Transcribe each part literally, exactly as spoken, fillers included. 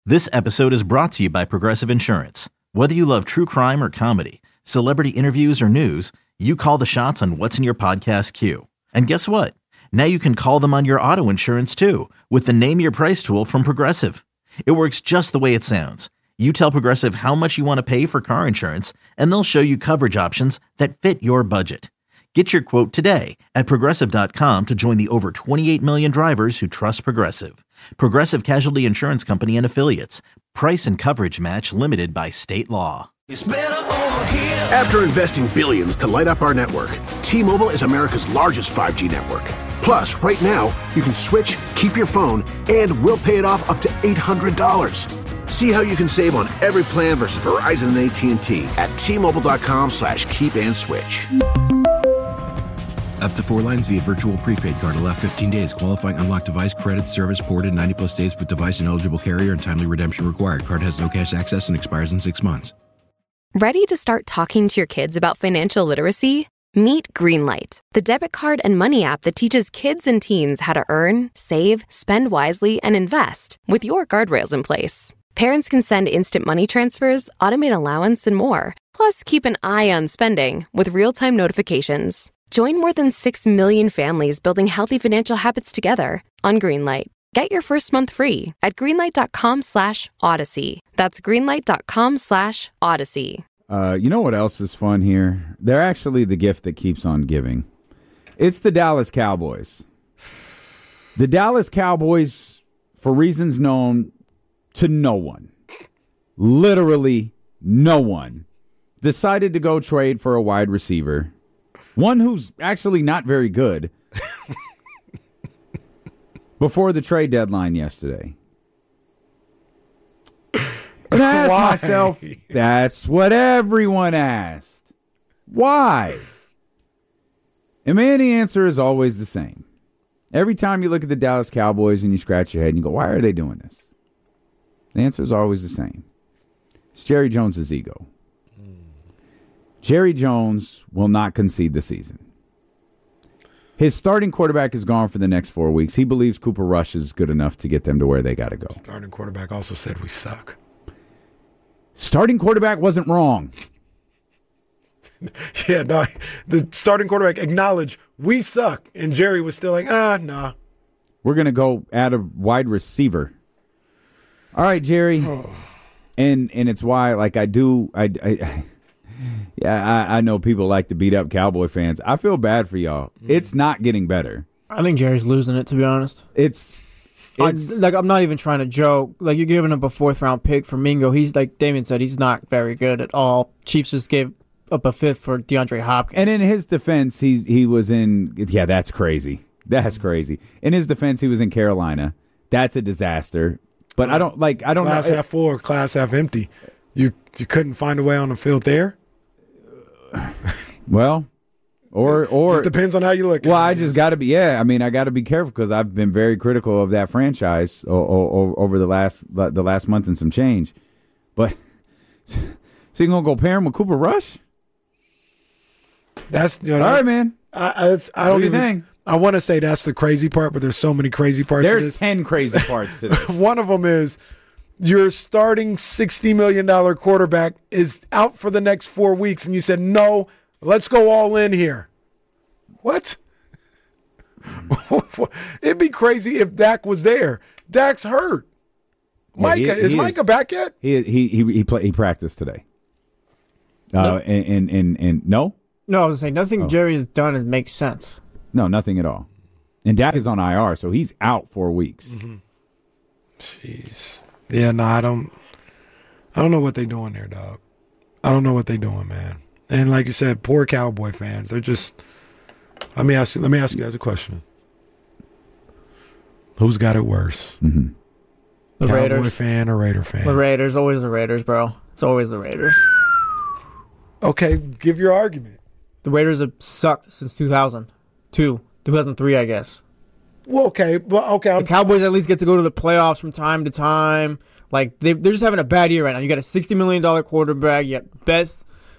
This episode is brought to you by Progressive Insurance. Whether you love true crime or comedy, celebrity interviews or news, you call the shots on what's in your podcast queue. And guess what? Now you can call them on your auto insurance too with the Name Your Price tool from Progressive. It works just the way it sounds. You tell Progressive how much you want to pay for car insurance, and they'll show you coverage options that fit your budget. Get your quote today at Progressive dot com to join the over twenty-eight million drivers who trust Progressive. Progressive Casualty Insurance Company and Affiliates. Price and coverage match limited by state law. It's better over here. After investing billions to light up our network, T-Mobile is America's largest five G network. Plus, right now, you can switch, keep your phone, and we'll pay it off up to eight hundred dollars. See how you can save on every plan versus Verizon and A T and T at T-Mobile.com slash keep and switch. Up to four lines via virtual prepaid card. Allow fifteen days. Qualifying unlocked device credit service ported ninety plus days with device and eligible carrier and timely redemption required. Card has no cash access and expires in six months. Ready to start talking to your kids about financial literacy? Meet Greenlight, the debit card and money app that teaches kids and teens how to earn, save, spend wisely, and invest with your guardrails in place. Parents can send instant money transfers, automate allowance, and more. Plus, keep an eye on spending with real-time notifications. Join more than six million families building healthy financial habits together on Greenlight. Get your first month free at greenlight.com slash odyssey. That's greenlight.com slash odyssey. Uh, you know what else is fun here? They're actually the gift that keeps on giving. It's the Dallas Cowboys. The Dallas Cowboys, for reasons known to no one, literally no one, decided to go trade for a wide receiver. One who's actually not very good before the trade deadline yesterday. And I asked Why? myself, that's what everyone asked. Why? And man, the answer is always the same. Every time you look at the Dallas Cowboys and you scratch your head and you go, why are they doing this? The answer is always the same. It's Jerry Jones' ego. Jerry Jones will not concede the season. His starting quarterback is gone for the next four weeks. He believes Cooper Rush is good enough to get them to where they got to go. Starting quarterback also said we suck. Starting quarterback wasn't wrong. Yeah, no, the starting quarterback acknowledged we suck, and Jerry was still like, ah, nah. We're going to go add a wide receiver. All right, Jerry. Oh. And and it's why, like, I do, I, I yeah, I, I know people like to beat up Cowboy fans. I feel bad for y'all. Mm. It's not getting better. I think Jerry's losing it, to be honest. It's, it's I, like I'm not even trying to joke. Like, you're giving up a fourth round pick for Mingo. He's like Damien said, he's not very good at all. Chiefs just gave up a fifth for DeAndre Hopkins. And in his defense, he he was in. Yeah, that's crazy. That's crazy. In his defense, he was in Carolina. That's a disaster. But I don't like. I don't class know. half full, or class half empty. You you couldn't find a way on the field there. Well, or or it depends on how you look. Well, at it. I just got to be. Yeah, I mean, I got to be careful because I've been very critical of that franchise o- o- over the last the last month and some change. But so you gonna go pair him with Cooper Rush? That's you know, all right, man. I I, I don't what do you even think? I want to say that's the crazy part, but there's so many crazy parts. There's to this. ten crazy parts to this. One of them is your starting sixty million dollars quarterback is out for the next four weeks, and you said, no, let's go all in here. What? It'd be crazy if Dak was there. Dak's hurt. Yeah, Micah, he, is he Micah back yet? He he he he, play, he practiced today. Uh, No. and, and and and no, No, I was saying nothing Oh. Jerry has done is makes sense. no, nothing at all. And Dak is on I R, so he's out for weeks. Mm-hmm. Jeez. Yeah, no, I don't. I don't know what they're doing there, dog. I don't know what they're doing, man. And like you said, poor Cowboy fans. They're just. Let me ask you. Let me ask you guys a question. Who's got it worse? Mm-hmm. The Cowboy Raiders. fan or Raider fan? The Raiders, always the Raiders, bro. It's always the Raiders. Okay, give your argument. The Raiders have sucked since two thousand two, two thousand three, I guess. Well, okay, but okay. I'm, The Cowboys at least get to go to the playoffs from time to time. Like, they, they're just having a bad year right now. You got a sixty million dollars quarterback. You got best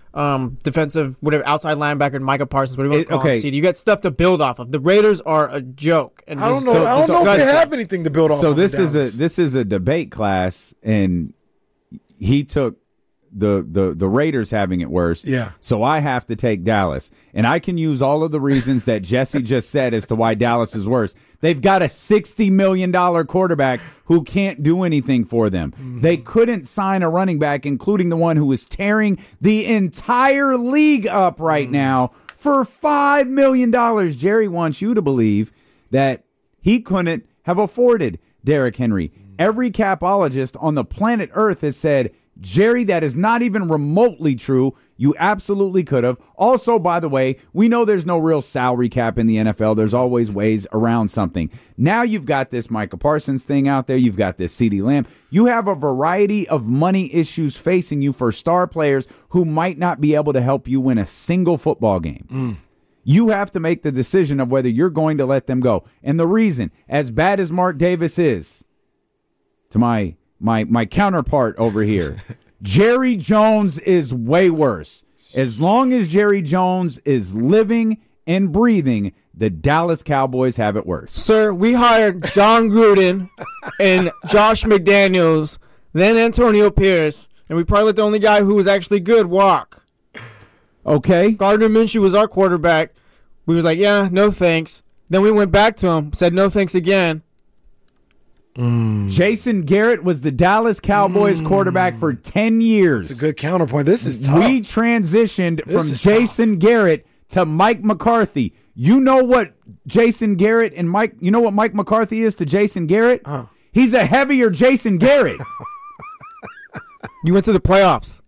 um, defensive, whatever, outside linebacker, Micah Parsons, whatever you want to call okay. him. C D. You got stuff to build off of. The Raiders are a joke. And I don't just- know. so- I don't so know if they disgusting. have anything to build off. So of this in is a Dallas. this is a debate class, and he took the the the Raiders having it worse. Yeah. So I have to take Dallas, and I can use all of the reasons that Jesse just said as to why Dallas is worse. They've got a sixty million dollar quarterback who can't do anything for them. Mm-hmm. They couldn't sign a running back, including the one who is tearing the entire league up right mm-hmm. now for five million dollars. Jerry wants you to believe that he couldn't have afforded Derrick Henry. Mm-hmm. Every capologist on the planet Earth has said, Jerry, that is not even remotely true. You absolutely could have. Also, by the way, we know there's no real salary cap in the N F L. There's always ways around something. Now you've got this Micah Parsons thing out there. You've got this CeeDee Lamb. You have a variety of money issues facing you for star players who might not be able to help you win a single football game. Mm. You have to make the decision of whether you're going to let them go. And the reason, as bad as Mark Davis is, to my My my counterpart over here, Jerry Jones is way worse. As long as Jerry Jones is living and breathing, the Dallas Cowboys have it worse. Sir, we hired John Gruden and Josh McDaniels, then Antonio Pierce, and we probably let the only guy who was actually good walk. Okay. Gardner Minshew was our quarterback. We was like, yeah, no thanks. Then we went back to him, said no thanks again. Mm. Jason Garrett was the Dallas Cowboys mm. quarterback for ten years. That's a good counterpoint. This is tough. We transitioned this from Jason tough. Garrett to Mike McCarthy. You know what Jason Garrett and Mike, you know what Mike McCarthy is to Jason Garrett? Uh. He's a heavier Jason Garrett. You went to the playoffs.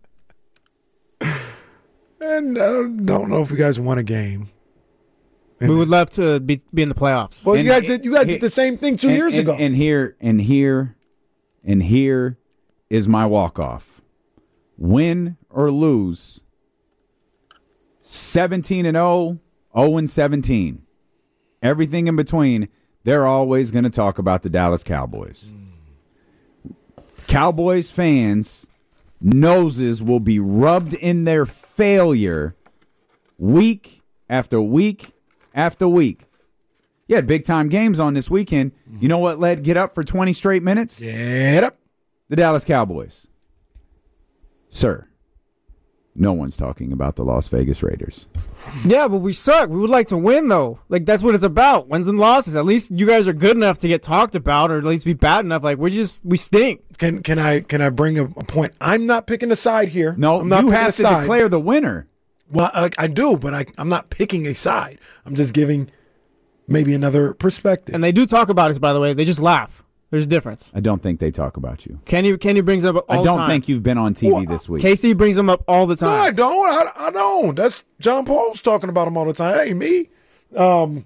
And I don't know if you guys won a game. We would love to be be in the playoffs. Well, and, you guys did. You guys did the same thing two and, years and, ago. And here, and here, and here is my walk off. Win or lose, seventeen and zero, zero and seventeen. Everything in between. They're always going to talk about the Dallas Cowboys. Mm. Cowboys fans' noses will be rubbed in their failure week after week. After week. You had big-time games on this weekend. You know what led Get Up for twenty straight minutes? Get Up. The Dallas Cowboys. Sir, no one's talking about the Las Vegas Raiders. Yeah, but we suck. We would like to win, though. Like, that's what it's about. Wins and losses. At least you guys are good enough to get talked about, or at least be bad enough. Like, we're just, we stink. Can can I can I bring a, a point? I'm not picking a side here. No, I'm not you picking have a to side. declare the winner. Well, I, I do, but I, I'm not picking a side. I'm just giving maybe another perspective. And they do talk about us, by the way. They just laugh. There's a difference. I don't think they talk about you. Kenny Kenny brings them up all I the don't time. think you've been on T V Well, this week. K C brings them up all the No, I time. don't. I, I don't. That's John Paul's talking about him all the time. Hey, me. Um,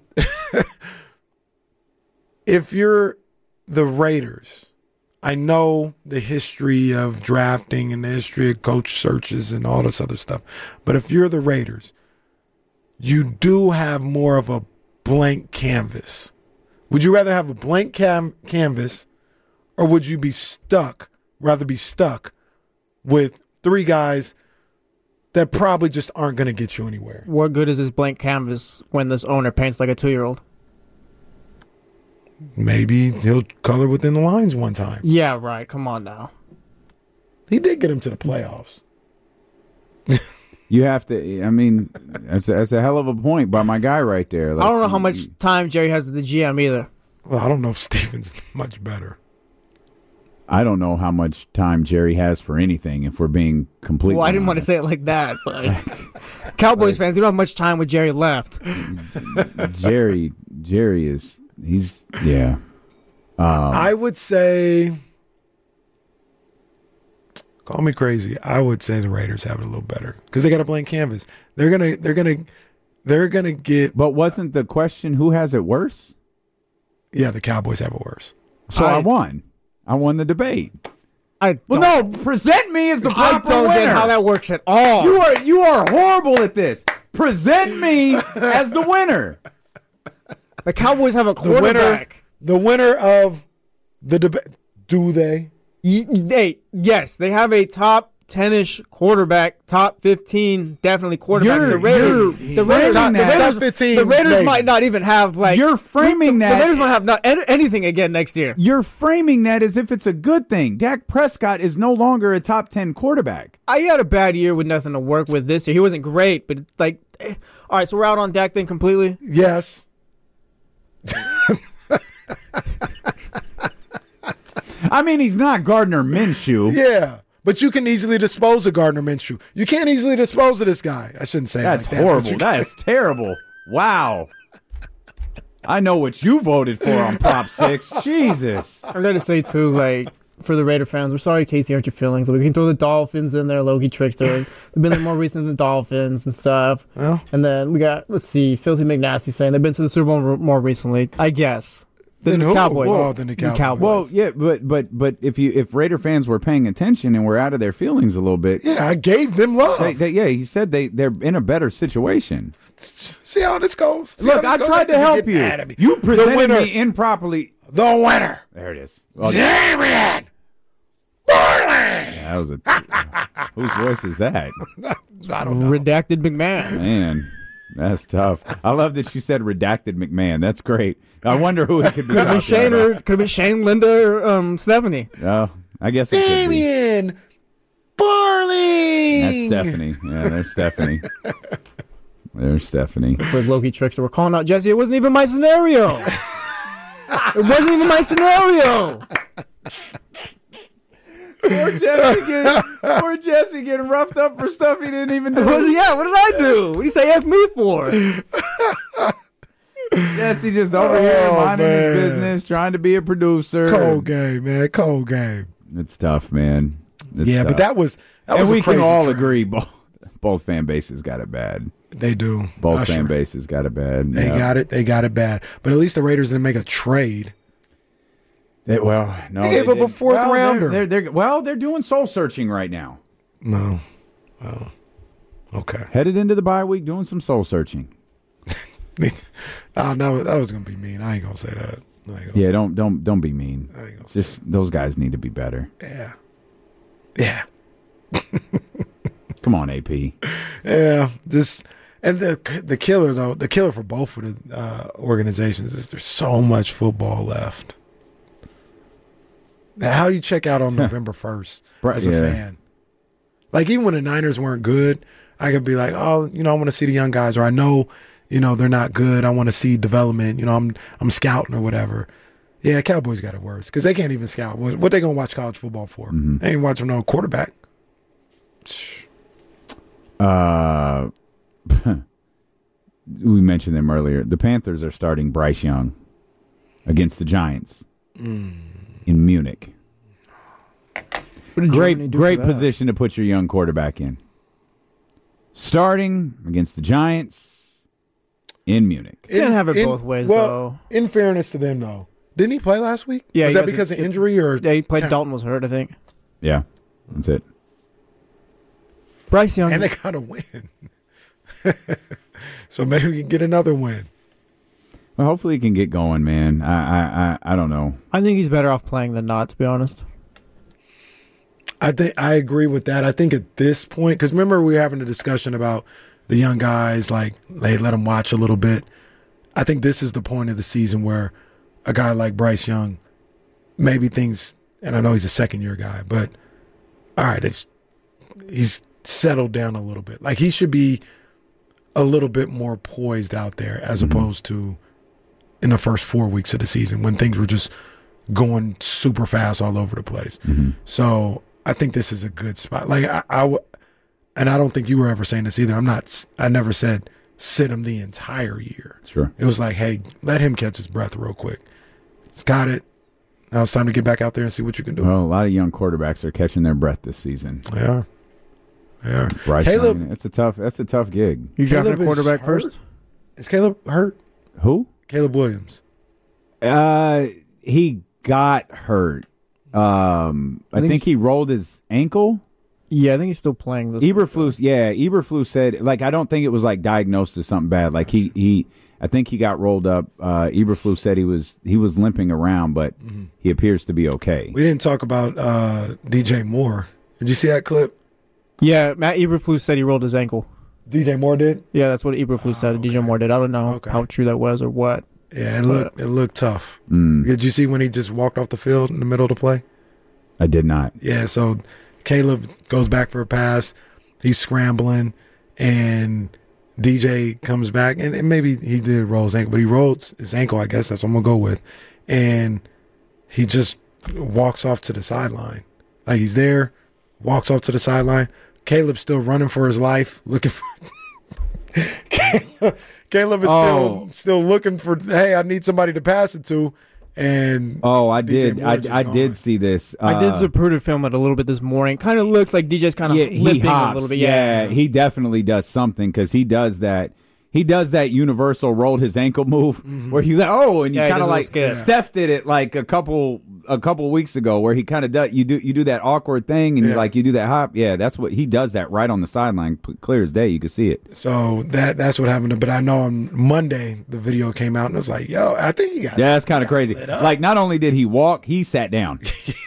if you're the Raiders, I know the history of drafting and the history of coach searches and all this other stuff. But if you're the Raiders, you do have more of a blank canvas. Would you rather have a blank cam- canvas or would you be stuck, rather be stuck with three guys that probably just aren't going to get you anywhere? What good is this blank canvas when this owner paints like a two-year-old? Maybe he'll color within the lines one time. Yeah, right. Come on now. He did get him to the playoffs. You have to, I mean, that's a, that's a hell of a point by my guy right there. Like, I don't know how much time Jerry has at the G M either. Well, I don't know if Steven's much better. I don't know how much time Jerry has for anything, if we're being completely Well, I didn't want to say it like that, but Cowboys fans, we don't have much time with Jerry left. Jerry, Jerry is, he's, yeah. Um, I would say, call me crazy, I would say the Raiders have it a little better because they got a blank canvas. They're gonna, they're gonna, they're gonna get. But wasn't the question who has it worse? Yeah, the Cowboys have it worse. So I, I won. I won the debate. I Well, don't, no, present me as the I proper don't winner. get how that works at all. You are you are horrible at this. Present me as the winner. The Cowboys have a The winner, quarterback. the winner of the debate. Do they? Y- They, yes, they have a top ten-ish quarterback, top fifteen, definitely quarterback. You're- the Raiders, you're the Raiders, framing the that- Raiders, top fifteen, the Raiders maybe. might not even have like. You're framing the, that- The Raiders might have not an- anything again next year. You're framing that as if it's a good thing. Dak Prescott is no longer a top ten quarterback. I had a bad year with nothing to work with this year. He wasn't great, but like, eh. All right, so we're out on Dak then completely. Yes. I mean, he's not Gardner Minshew. Yeah. But you can easily dispose of Gardner Minshew. You can't easily dispose of this guy. I shouldn't say That's it like horrible. That, but you That is terrible. Wow. I know what you voted for on Prop six. Jesus. I gotta say too, like for the Raider fans, we're sorry, Casey, hurt your feelings. We can throw the Dolphins in there, Logie Trickster. They've been there more recent than the Dolphins and stuff. Well. And then we got, let's see, Filthy McNasty saying they've been to the Super Bowl r- more recently. I guess. Then the who? Cowboys. Oh, then the Cowboys. Well, yeah, but but but if you if Raider fans were paying attention and were out of their feelings a little bit, Yeah, I gave them love. they, they, yeah, he said they they're in a better situation. See how this goes. See Look, how I this tried goes? to help Getting you. mad at me. You The presented winner. me improperly. The winner. There it is. Well, Damian Barley. that was a whose voice is that? I don't know. Redacted McMahon. Man, that's tough. I love that you said redacted McMahon. That's great. I wonder who it could be. Could have been out Shane there. or could have been Shane, Linda, or um, Stephanie. Oh, I guess it could be. Damian Barley. That's Stephanie. Yeah, there's Stephanie. There's Stephanie. With Logie Trickster, we're calling out Jesse. It wasn't even my scenario. It wasn't even my scenario. Poor Jesse, getting, poor Jesse getting roughed up for stuff he didn't even It wasn't, do. yeah, what did I do? What do you say F me for? Jesse just over here Oh, minding man. his business, trying to be a producer. Cold game, man. Cold game. It's tough, man. It's yeah, tough. but that was that and was we a can crazy all trade. agree both both fan bases got it bad. They do. Both Usher. fan bases got it bad. They yeah. got it. They got it bad. But at least the Raiders didn't make a trade. They- well, no, They gave up a didn't. fourth well, rounder. They're, they're, they're, well, they're doing soul searching right now. No. Oh. Okay. Headed into the bye week, doing some soul searching. oh no, that was gonna be mean. I ain't gonna say that. I ain't gonna Yeah, don't don't don't be mean. I ain't gonna say Just those guys need to be better. Yeah. Yeah. Come on, A P. Yeah. Just and the the killer though, the killer for both of the uh, organizations is there's so much football left. Now, how do you check out on November first Right, as a yeah. fan? Like even when the Niners weren't good, I could be like, oh, you know, I want to see the young guys, or I know, you know, they're not good. I want to see development. You know, I'm I'm scouting or whatever. Yeah, Cowboys got it worse because they can't even scout. What, what they gonna watch college football for? Mm-hmm. They ain't watching no quarterback. Uh, we mentioned them earlier. The Panthers are starting Bryce Young against the Giants Mm. in Munich. What did Germany Great, do great for that? position to put your young quarterback in. Starting against the Giants in Munich. You can't have it both ways, well, though. In fairness to them, though, didn't he play last week? Yeah, was he that got the- because of injury or Yeah, he played. talent? Dalton was hurt, I think. Yeah, that's it. Bryce Young. And they got to win. So maybe we can get another win. Well, hopefully he can get going, man. I, I, I, I don't know. I think he's better off playing than not, to be honest. I think I agree with that. I think at this point, because remember we were having a discussion about the young guys, like they let them watch a little bit. I think this is the point of the season where a guy like Bryce Young maybe thinks, and I know he's a second year guy, but all right, they've, he's settled down a little bit. Like he should be a little bit more poised out there as Mm-hmm. opposed to in the first four weeks of the season when things were just going super fast all over the place. Mm-hmm. So I think this is a good spot. Like I, I w- and I don't think you were ever saying this either. I'm not. I never said sit him the entire year. Sure. It was like, hey, let him catch his breath real quick. He's got it. Now it's time to get back out there and see what you can do. Well, a lot of young quarterbacks are catching their breath this season. They are. They are. Bryce Caleb, Young, it's a tough. That's a tough gig. You drafted Caleb a is quarterback hurt? first? Is Caleb hurt? Who? Caleb Williams. Uh, he got hurt. Um, I, I think think he's- he rolled his ankle. Yeah, I think he's still playing this. Eberflus, yeah, Eberflus said, like, I don't think it was like diagnosed as something bad. Like he, he, I think he got rolled up. Uh, Eberflus said he was he was limping around, but Mm-hmm. he appears to be okay. We didn't talk about uh, D J Moore. Did you see that clip? Yeah, Matt Eberflus said he rolled his ankle. D J Moore did? Yeah, that's what Eberflus oh, said. okay. D J Moore did. I don't know okay. how true that was or what. Yeah, it looked, it looked tough. Mm. Did you see when he just walked off the field in the middle of the play? I did not. Yeah, so Caleb goes back for a pass. He's scrambling, and D J comes back, and, and maybe he did roll his ankle, but he rolled his ankle, I guess that's what I'm going to go with. And he just walks off to the sideline. Like he's there, walks off to the sideline. Caleb's still running for his life, looking for Caleb, Caleb is Oh. still still looking for, hey, I need somebody to pass it to. And Oh, I D J did. Moore I, just I gone. did see this. I did Uh, Zapruder film it a little bit this morning. Kind of looks like D J's kind of yeah, he flipping hops. a little bit. Yeah, Yeah, he definitely does something because he does that. He does that universal rolled his ankle move Mm-hmm. where you oh and you Yeah, he kind of does a like little skip. Steph did it like a couple a couple weeks ago where he kind of does you do you do that awkward thing and you Yeah. like you do that hop. Yeah, that's what he does that right on the sideline, p- clear as day. You can see it. So that that's what happened. But I know on Monday the video came out and it was like, yo, I think he got Yeah, that's kind of crazy. lit up. Like not only did he walk, he sat down.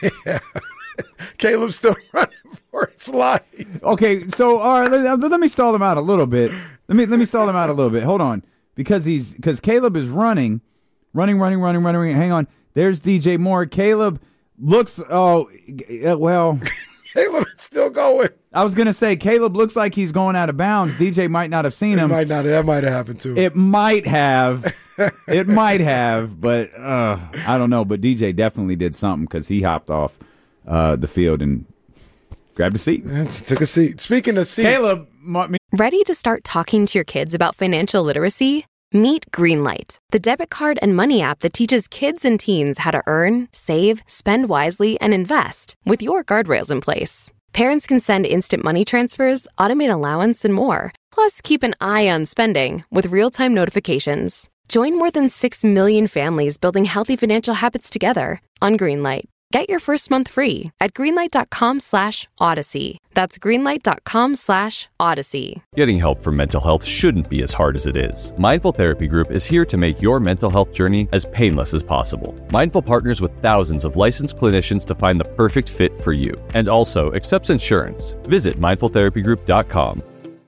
Caleb's still running for his life. Okay, so all right, let, let me stall him out a little bit. Let me let me stall him out a little bit. Hold on, because he's because Caleb is running, running, running, running, running. running. Hang on, there's D J Moore. Caleb looks. Oh, uh, well, Caleb is still going. I was gonna say Caleb looks like he's going out of bounds. D J might not have seen It him. might not. That might have happened too. It might have. It might have, but uh, I don't know. But D J definitely did something because he hopped off uh, the field and grabbed a seat. Took a seat. Speaking of seats, Caleb, my, me- Ready to start talking to your kids about financial literacy? Meet Greenlight, the debit card and money app that teaches kids and teens how to earn, save, spend wisely, and invest with your guardrails in place. Parents can send instant money transfers, automate allowance, and more. Plus, keep an eye on spending with real-time notifications. Join more than six million families building healthy financial habits together on Greenlight. Get your first month free at greenlight.com slash odyssey. That's greenlight.com slash odyssey. Getting help for mental health shouldn't be as hard as it is. Mindful Therapy Group is here to make your mental health journey as painless as possible. Mindful partners with thousands of licensed clinicians to find the perfect fit for you, and also accepts insurance. Visit mindful therapy group dot com.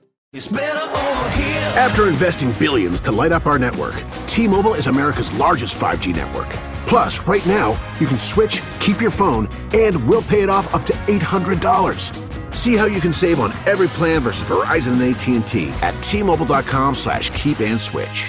After investing billions to light up our network, T-Mobile is America's largest five G network. Plus, right now, you can switch, keep your phone, and we'll pay it off up to eight hundred dollars. See how you can save on every plan versus Verizon and A T and T at T-Mobile.com slash keep and switch.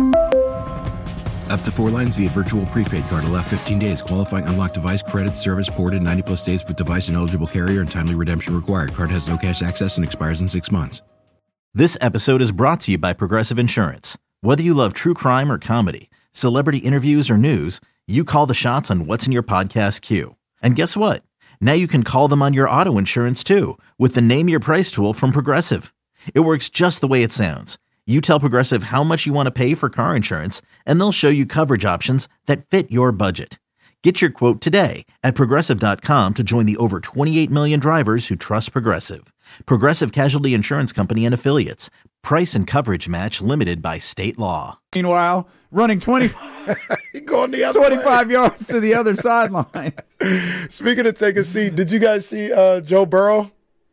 Up to four lines via virtual prepaid card. Allow fifteen days. Qualifying unlocked device credit service ported ninety plus days with device and eligible carrier and timely redemption required. Card has no cash access and expires in six months. This episode is brought to you by Progressive Insurance. Whether you love true crime or comedy, celebrity interviews or news, you call the shots on what's in your podcast queue. And guess what? Now you can call them on your auto insurance too with the Name Your Price tool from Progressive. It works just the way it sounds. You tell Progressive how much you want to pay for car insurance, and they'll show you coverage options that fit your budget. Get your quote today at Progressive dot com to join the over twenty-eight million drivers who trust Progressive. Progressive Casualty Insurance Company and Affiliates. Price and coverage match limited by state law. meanwhile, running twenty, he going the other way. twenty-five yards to the other sideline. Speaking of take a seat, did you guys see uh, Joe Burrow?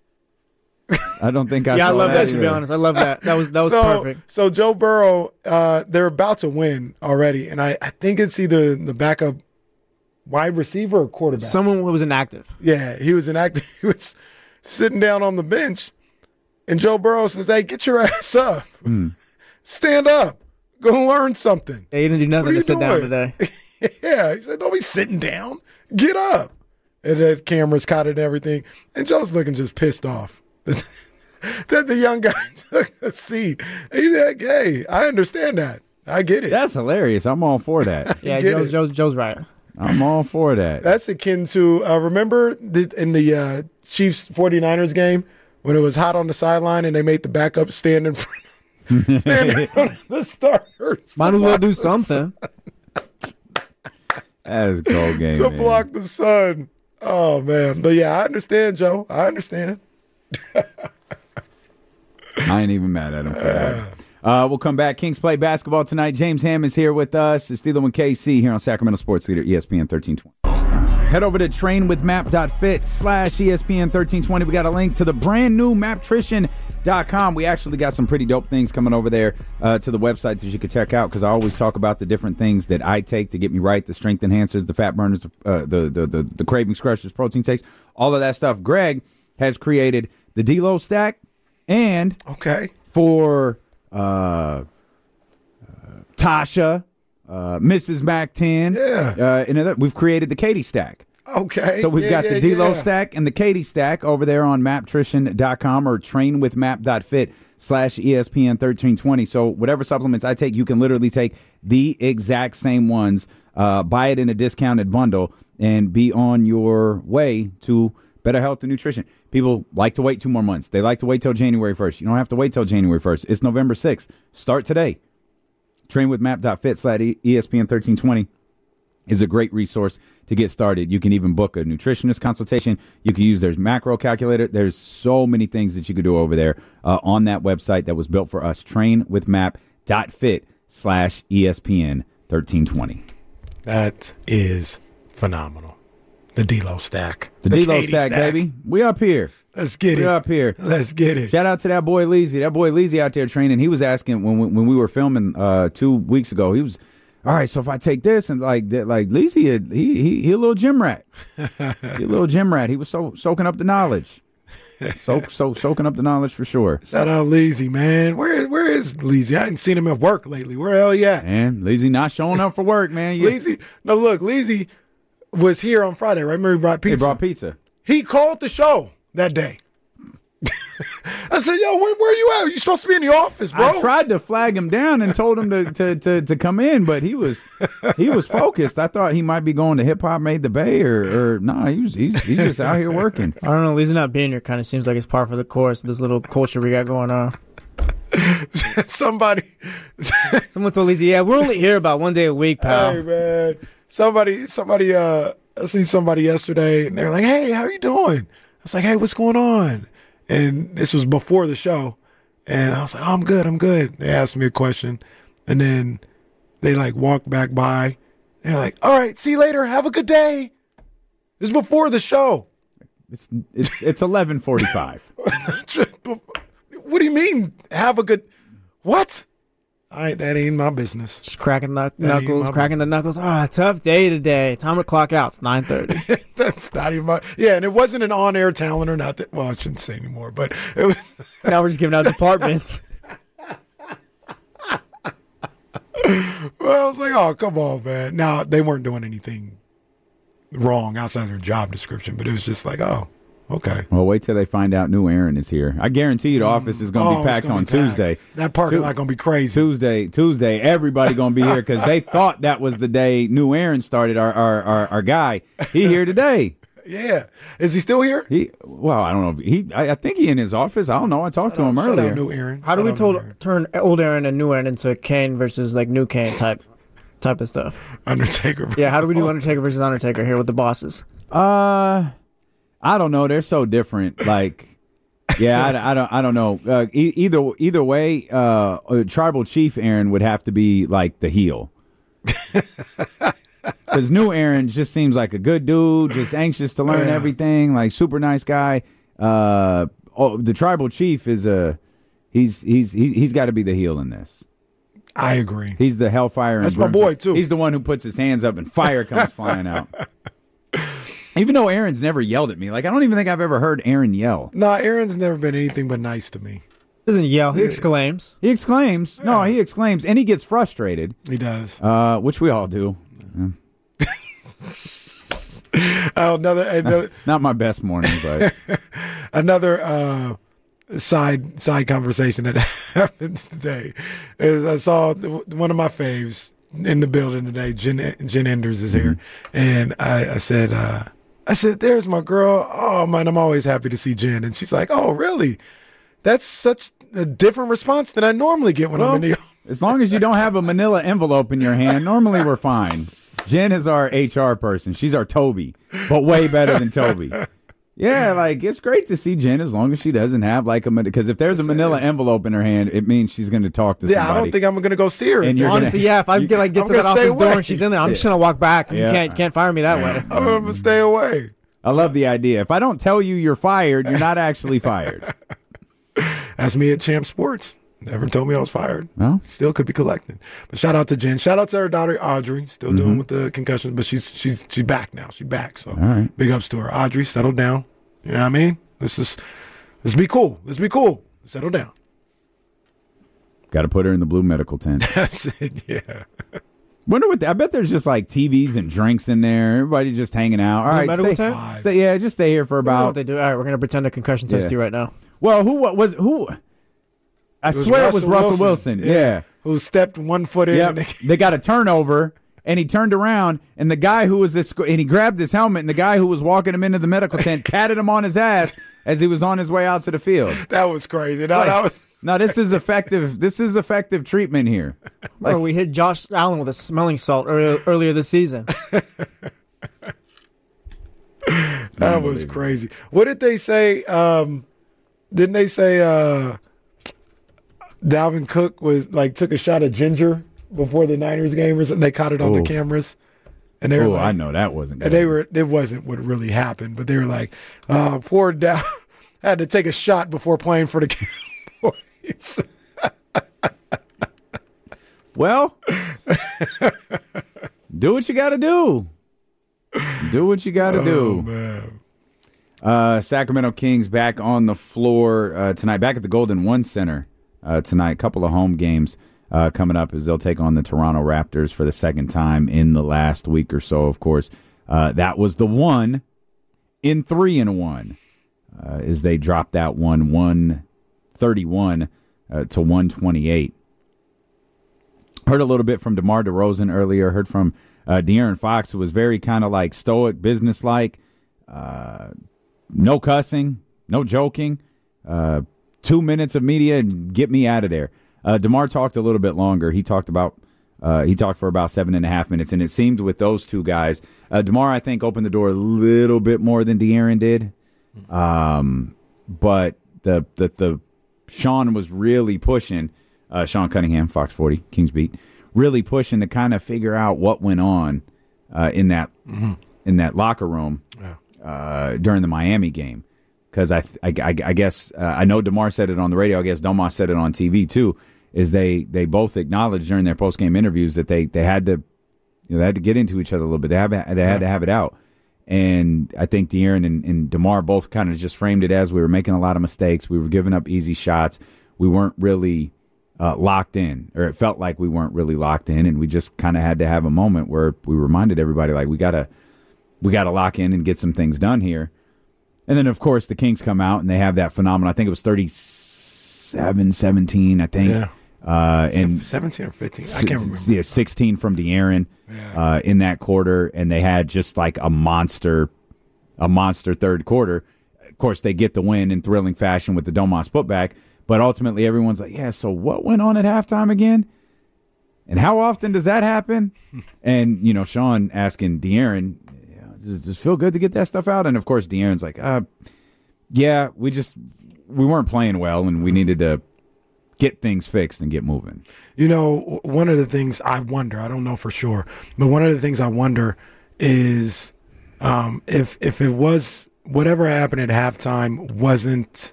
I don't think I yeah, I saw love that. To be either. honest, I love that. That was that was so, perfect. So Joe Burrow, uh, they're about to win already, and I, I think it's either the backup wide receiver or quarterback. Someone who was inactive. Yeah, he was inactive. He was sitting down on the bench, and Joe Burrow says, "Hey, get your ass up, stand up, go learn something." Yeah, he didn't do What are nothing you to sit down doing? today. Yeah, he said, "Don't be sitting down, get up." And the cameras caught it and everything, and Joe's looking just pissed off that the young guy took a seat. He's like, "Hey, I understand that. I get it." That's hilarious. I'm all for that. Yeah, Get Joe's, it. Joe's Joe's right. I'm all for that. That's akin to, uh, remember the, in the uh, Chiefs 49ers game when it was hot on the sideline and they made the backup stand in front, stand in front of the starters. Might to as well block do the something. That's a cold game. sun- To man. block the sun. Oh, man. But yeah, I understand, Joe. I understand. I ain't even mad at him for that. Uh, we'll come back. Kings play basketball tonight. James Hammond's here with us. It's Steeler and K C here on Sacramento Sports Leader, E S P N thirteen twenty. Head over to trainwithmap.fit slash ESPN thirteen twenty. We got a link to the brand new maptrition dot com. We actually got some pretty dope things coming over there uh, to the website that you can check out, because I always talk about the different things that I take to get me right, the strength enhancers, the fat burners, the uh, the, the, the, the cravings crushers, protein takes, all of that stuff. Greg has created the D-Lo stack, and okay, for uh, uh, Tasha, uh, Missus Mac ten, yeah. uh, and we've created the Katie stack. Okay. So we've yeah, got yeah, the D-Lo yeah. stack and the Katie stack over there on maptrition dot com or trainwithmap.fit slash ESPN thirteen twenty. So whatever supplements I take, you can literally take the exact same ones, uh, buy it in a discounted bundle, and be on your way to better health and nutrition. People like to wait two more months. They like to wait till January first. You don't have to wait till January first. It's November sixth. Start today. trainwithmap.fit slash ESPN thirteen twenty is a great resource to get started. You can even book a nutritionist consultation. You can use their macro calculator. There's so many things that you could do over there uh, on that website that was built for us. trainwithmap.fit slash ESPN thirteen twenty. That is phenomenal. The D-Lo stack. The, the D-Lo stack, stack, baby. We up here. Let's get we it. We up here. Let's get it. Shout out to that boy Leezy. That boy Leezy out there training. He was asking when we, when we were filming uh, two weeks ago, he was, all right, so if I take this and like like Leezy, he he he a little gym rat. He a little gym rat. He was so soaking up the knowledge. Soak so soaking up the knowledge for sure. Shout out Leezy, man. Where where is Leezy? I hadn't seen him at work lately. Where the hell he at? Man, Leezy not showing up for work, man. You... Leezy, no look, Leezy was here on Friday, right? Remember he brought pizza. He brought pizza. He called the show that day. I said, yo, where, where are you at? You supposed to be in the office, bro. I tried to flag him down and told him to, to, to, to come in, but he was he was focused. I thought he might be going to Hip Hop Made the Bay or, or no, nah, he was, he's, he's just out here working. I don't know. Leezy not being here kind of seems like it's par for the course of this little culture we got going on. Somebody. Someone told Leezy, yeah, we're only here about one day a week, pal. Hey, man. Somebody, somebody, uh, I seen somebody yesterday, and they're like, hey, how you doing? I was like, hey, what's going on? And this was before the show. And I was like, oh, I'm good, I'm good. They asked me a question. And then they like walked back by. They're like, all right, see you later. Have a good day. This is before the show. It's it's, it's eleven forty-five. What do you mean, have a good, what? I, that ain't my business. Just cracking the knuckles, cracking the knuckles. Ah, tough day today. Time to clock out. It's nine thirty. That's not even my... Yeah, and it wasn't an on-air talent or nothing. Well, I shouldn't say anymore, but it was... Now we're just giving out departments. Well, I was like, oh, come on, man. Now, they weren't doing anything wrong outside their job description, but it was just like, oh, okay. Well, wait till they find out new Aaron is here. I guarantee you the office is going to oh, be packed on be packed. Tuesday. That parking lot going to be crazy. Tuesday, Tuesday, everybody going to be here because they thought that was the day new Aaron started, our, our, our, our guy. He here today. Yeah. Is he still here? He Well, I don't know. If he, I, I think he in his office. I don't know. I talked to him Shout earlier. Out new Aaron. How do we told, turn old Aaron and new Aaron into Kane versus like new Kane type type of stuff? Undertaker. Yeah, how do we do Undertaker versus Undertaker here with the bosses? Uh, I don't know. They're so different. Like, yeah, I, I don't. I don't know. Uh, e- either either way, uh, uh, Tribal Chief Aaron would have to be like the heel. Because new Aaron just seems like a good dude, just anxious to learn yeah. everything, like super nice guy. Uh, oh, the Tribal Chief is a he's he's he, he's got to be the heel in this. I agree. He's the hellfire. That's and my boy too. He's the one who puts his hands up and fire comes flying out. Even though Aaron's never yelled at me, like I don't even think I've ever heard Aaron yell. No, nah, Aaron's never been anything but nice to me. Doesn't yell. He exclaims. He exclaims. No, he exclaims, and he gets frustrated. He does. Uh, which we all do. oh, another, another not my best morning, but another uh, side side conversation that happens today is I saw one of my faves in the building today. Jen Jen Enders is here, mm-hmm. and I, I said, uh, I said, "There's my girl. Oh man, I'm always happy to see Jen." And she's like, "Oh really? That's such a different response than I normally get when well, I'm in the." As long as you don't have a manila envelope in your hand, normally we're fine. Jen is our H R person. She's our Toby, but way better than Toby. Yeah, like it's great to see Jen as long as she doesn't have like a because if there's a manila envelope in her hand, it means she's going to talk to yeah, somebody. I don't think I'm going to go see her. And you're Honestly, gonna, yeah, if I get like get I'm to that gonna stay office door away. and she's in there, I'm just gonna walk back. And Yeah. You can't can't fire me that way. I'm going to stay away. I love the idea. If I don't tell you you're fired, you're not actually fired. That's me at Champ Sports. Never told me I was fired. Well. Still could be collecting. But shout out to Jen. Shout out to her daughter Audrey. Still Mm-hmm. dealing with the concussions, but she's she's she's back now. She's back. So right. big ups to her. Audrey, settle down. You know what I mean? Let's just let's be cool. Let's be cool. Settle down. Got to put her in the blue medical tent. That's it. Yeah. Wonder what the, I bet there's just like T Vs and drinks in there. Everybody just hanging out. All right, medical stay, tent? stay- yeah, just stay here for I don't know about. what they do. All right, we're gonna pretend a concussion test Yeah. you right now. Well, who what was who? I was swear it was Russell Russell Wilson. Wilson. Yeah. Yeah. Who stepped one foot in? Yep. And they, They got a turnover, and he turned around, and the guy who was this, and he grabbed his helmet, and the guy who was walking him into the medical tent patted him on his ass as he was on his way out to the field. that was crazy. No, Like, that was. no, this is effective. This is effective treatment here. Bro, we hit Josh Allen with a smelling salt earlier, earlier this season. That was crazy. What did they say? Um, didn't they say uh, Dalvin Cook was like took a shot of ginger before the Niners game or something? They caught it on Ooh. the cameras, and they were Oh, like, I know that wasn't good. and they were. It wasn't what really happened, but they were like, uh, poor Dal had to take a shot before playing for the Cowboys. Well, do what you got to do. Do what you got to Oh, do. man. Uh, Sacramento Kings back on the floor uh, tonight, back at the Golden One Center uh, tonight. A couple of home games uh, coming up as they'll take on the Toronto Raptors for the second time in the last week or so, of course. Uh, that was the one in three and one uh, as they dropped that one one thirty-one uh, to one twenty-eight. Heard a little bit from DeMar DeRozan earlier. Heard from uh, De'Aaron Fox, who was very kind of like stoic, businesslike. Uh, no cussing, no joking. Uh, two minutes of media and get me out of there. Uh, DeMar talked a little bit longer. He talked about uh, he talked for about seven and a half minutes, and it seemed with those two guys, uh, DeMar I think opened the door a little bit more than De'Aaron did. Um, but the the the Sean was really pushing. Uh, Sean Cunningham, Fox forty, Kings Beat, really pushing to kind of figure out what went on uh, in that mm-hmm. in that locker room Yeah. uh, during the Miami game. Because I, I, I, I guess uh, I know DeMar said it on the radio. I guess Domas said it on T V too. Is they they both acknowledged during their post game interviews that they, they had to you know they had to get into each other a little bit. They have they had yeah. to have it out. And I think De'Aaron and, and DeMar both kind of just framed it as we were making a lot of mistakes. We were giving up easy shots. We weren't really Uh, locked in, or it felt like we weren't really locked in, and we just kind of had to have a moment where we reminded everybody, like, we gotta, we gotta lock in and get some things done here. And then, of course, the Kings come out and they have that phenomenal. I think it was thirty-seven seventeen, I think. Yeah. Uh, and seventeen or fifteen, I can't remember. Yeah, sixteen from De'Aaron Yeah. uh, in that quarter, and they had just like a monster, a monster third quarter. Of course, they get the win in thrilling fashion with the Domas putback. But ultimately, everyone's like, yeah, so what went on at halftime again? And how often does that happen? And, you know, Sean asking De'Aaron, does it feel good to get that stuff out? And, of course, De'Aaron's like, uh, yeah, we just we weren't playing well, and we needed to get things fixed and get moving. You know, one of the things I wonder, I don't know for sure, but one of the things I wonder is um, if if it was whatever happened at halftime wasn't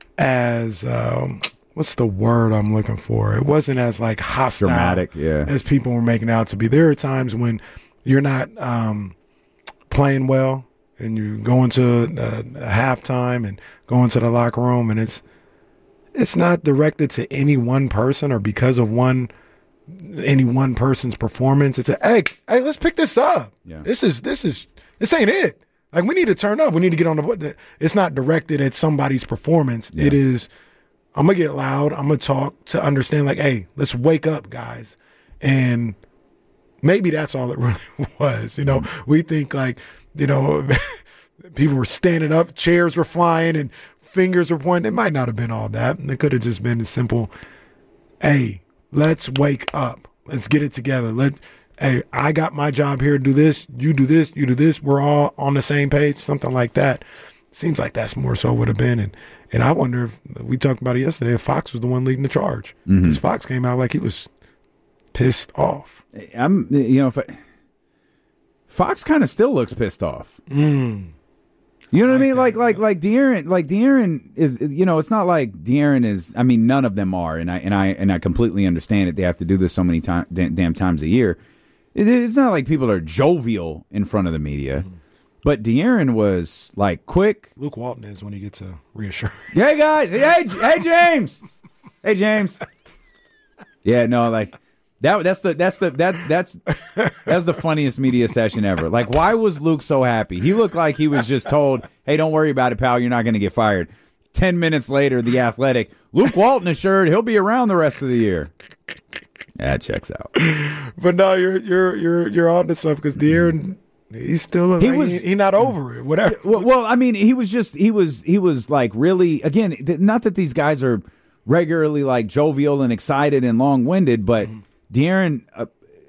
as um, what's the word I'm looking for? It wasn't as like hostile, dramatic, yeah, as people were making out to be. There are times when you're not um, playing well, and you go into a, a halftime and go into the locker room, and it's it's not directed to any one person or because of one any one person's performance. It's a hey, hey, let's pick this up. Yeah. This is this is this ain't it. Like, we need to turn up. We need to get on the board. It's not directed at somebody's performance. Yeah. It is, I'm going to get loud. I'm going to talk to understand, like, hey, let's wake up, guys. And maybe that's all it really was. You know, we think, like, you know, people were standing up, chairs were flying, and fingers were pointing. It might not have been all that. It could have just been a simple, hey, let's wake up. Let's get it together. Let Hey, I got my job here to do this, you do this, you do this, we're all on the same page, something like that. Seems like that's more so would have been. And, and I wonder if, we talked about it yesterday, if Fox was the one leading the charge. Because mm-hmm. Fox came out like he was pissed off. I'm, you know, if I, Fox kind of still looks pissed off. Mm. You know what like I mean? that, Like, like, like De'Aaron, like De'Aaron is, you know, it's not like De'Aaron is, I mean, none of them are. And I, and I, and I completely understand it. They have to do this so many time, damn times a year. It, it's not like people are jovial in front of the media. Mm-hmm. But De'Aaron was like quick. Luke Walton is when he gets a reassurance. Hey guys, hey, hey James, hey James. Yeah, no, like that. That's the that's the that's that's that's the funniest media session ever. Like, why was Luke so happy? He looked like he was just told, "Hey, don't worry about it, pal. You're not going to get fired." Ten minutes later, the Athletic, Luke Walton assured he'll be around the rest of the year. That checks out. But no, you're you're you're you're on to stuff because De'Aaron. He's still he like, was he, he not over it. Whatever. Well, well, I mean, he was just he was he was like really again. Th- not that these guys are regularly like jovial and excited and long winded, but mm-hmm. De'Aaron uh,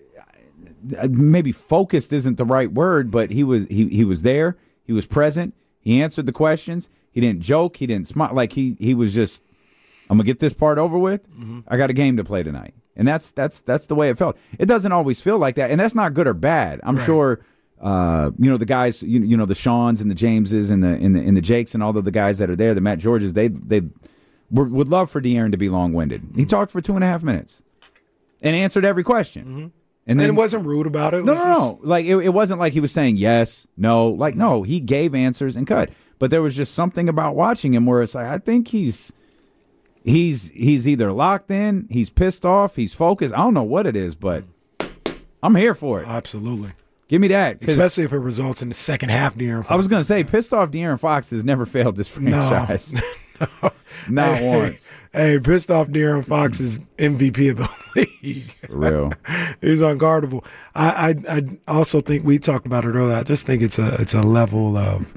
maybe focused isn't the right word, but he was he he was there. He was present. He answered the questions. He didn't joke. He didn't smile. Like he he was just. I'm gonna get this part over with. Mm-hmm. I got a game to play tonight, and that's that's that's the way it felt. It doesn't always feel like that, and that's not good or bad. I'm right. sure. Uh, you know the guys, you, you know the Seans and the Jameses and the and the and the Jakes and all of the guys that are there, the Matt Georges. They they were, would love for De'Aaron to be long winded. Mm-hmm. He talked for two and a half minutes and answered every question. Mm-hmm. And then and it wasn't rude about it. it no, was no, no. Just... Like it, it wasn't like he was saying yes, no. Like no, he gave answers and cut. But there was just something about watching him where it's like I think he's he's he's either locked in, he's pissed off, he's focused. I don't know what it is, but I'm here for it. Absolutely. Give me that. Especially if it results in the second half, De'Aaron Fox. I was going to say, pissed off De'Aaron Fox has never failed this franchise. No. no. Not hey, once. Hey, pissed off De'Aaron Fox is M V P of the league. For real. He's unguardable. I, I I also think, we talked about it earlier, I just think it's a it's a level of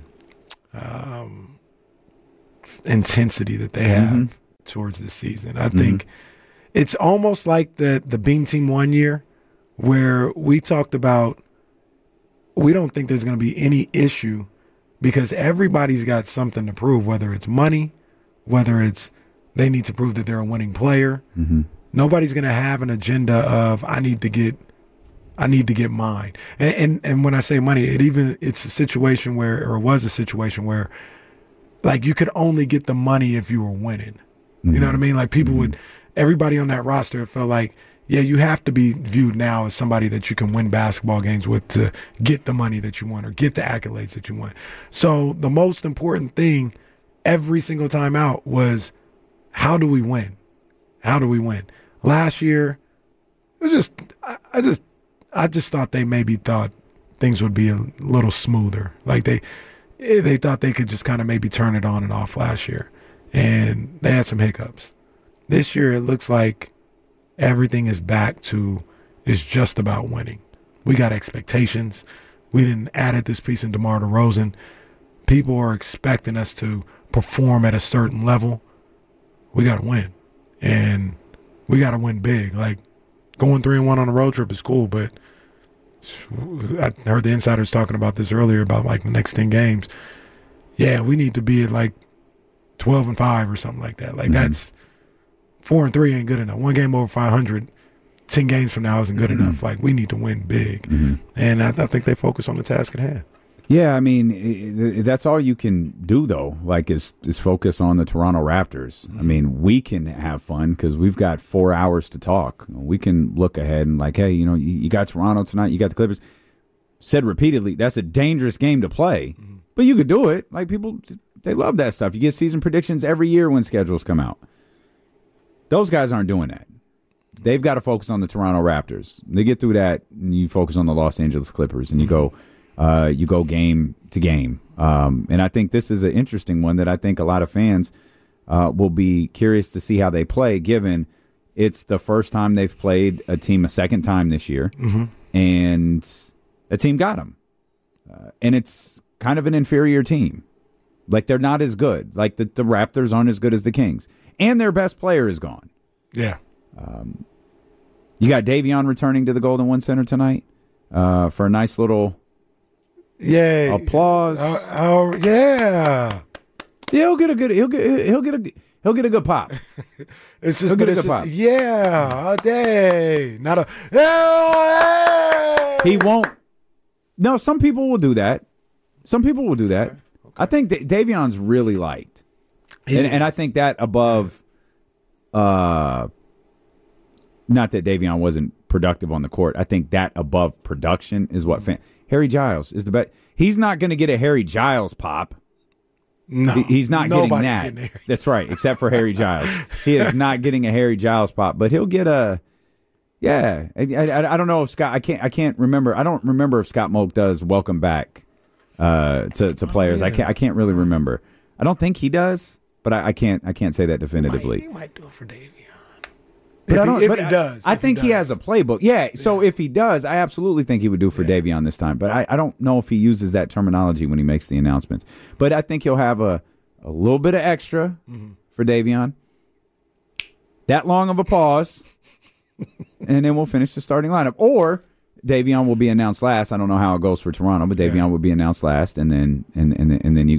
um, intensity that they have mm-hmm. towards this season. I mm-hmm. think it's almost like the, the Beam Team one year where we talked about we don't think there's going to be any issue because everybody's got something to prove, whether it's money, whether it's they need to prove that they're a winning player. Mm-hmm. Nobody's going to have an agenda of I need to get, I need to get mine. And, and and when I say money, it even it's a situation where, or it was a situation where, like you could only get the money if you were winning. Mm-hmm. You know what I mean? Like people mm-hmm. would, everybody on that roster felt like. Yeah, you have to be viewed now as somebody that you can win basketball games with to get the money that you want or get the accolades that you want. So the most important thing every single time out was how do we win? How do we win? Last year, it was just I, I just I just thought they maybe thought things would be a little smoother. Like they they thought they could just kind of maybe turn it on and off last year. And they had some hiccups. This year it looks like everything is back to, it's just about winning. We got expectations. We didn't add this piece in DeMar DeRozan. People are expecting us to perform at a certain level. We got to win. And we got to win big. Like, going three and one on a road trip is cool, but I heard the insiders talking about this earlier about, like, the next ten games. Yeah, we need to be at, like, twelve and five or something like that. Like, mm-hmm. that's Four and three ain't good enough. One game over five hundred, ten games from now isn't good mm-hmm. enough. Like, we need to win big. Mm-hmm. And I, I think they focus on the task at hand. Yeah, I mean, it, it, that's all you can do, though, like, is, is focus on the Toronto Raptors. Mm-hmm. I mean, we can have fun because we've got four hours to talk. We can look ahead and, like, hey, you know, you, you got Toronto tonight, you got the Clippers. Said repeatedly, that's a dangerous game to play. Mm-hmm. But you could do it. Like, people, they love that stuff. You get season predictions every year when schedules come out. Those guys aren't doing that. They've got to focus on the Toronto Raptors. They get through that, and you focus on the Los Angeles Clippers, and you go, uh, you go game to game. Um, and I think this is an interesting one that I think a lot of fans uh, will be curious to see how they play, given it's the first time they've played a team a second time this year, mm-hmm. and a team got them, uh, and it's kind of an inferior team. Like, they're not as good. Like, the, the Raptors aren't as good as the Kings. And their best player is gone. Yeah. Um, you got Davion returning to the Golden One Center tonight uh, for a nice little Yeah. applause. Uh, oh, yeah. Yeah, he'll get a good. He'll get. He'll get a. He'll get a good pop. It's just, He'll but get a it's good just pop. yeah, a day, not a. Hey! He won't. No, some people will do that. Some people will do that. Okay. Okay. I think da- Davion's really liked, and, and I think that above. Uh, not that Davion wasn't productive on the court. I think that above production is what fan- Harry Giles is the best. He's not going to get a Harry Giles pop. No, he, he's not getting nobody's that. Getting That's right, except for Harry Giles. He is not getting a Harry Giles pop, but he'll get a. Yeah, I, I, I don't know if Scott. I can't. I can't remember. I don't remember if Scott Moak does welcome back uh, to to players. I can't. I can't really remember. I don't think he does, but I, I can't. I can't say that definitively. He might, he might do it for Davion. But if I don't. He, if but he I, does, I if think he, he has a playbook. Yeah. So yeah. if he does, I absolutely think he would do for yeah. Davion this time. But I, I don't know if he uses that terminology when he makes the announcements. But I think he'll have a, a little bit of extra mm-hmm. for Davion. That long of a pause, and then we'll finish the starting lineup. Or Davion will be announced last. I don't know how it goes for Toronto, but Davion yeah. will be announced last, and then and and and then you,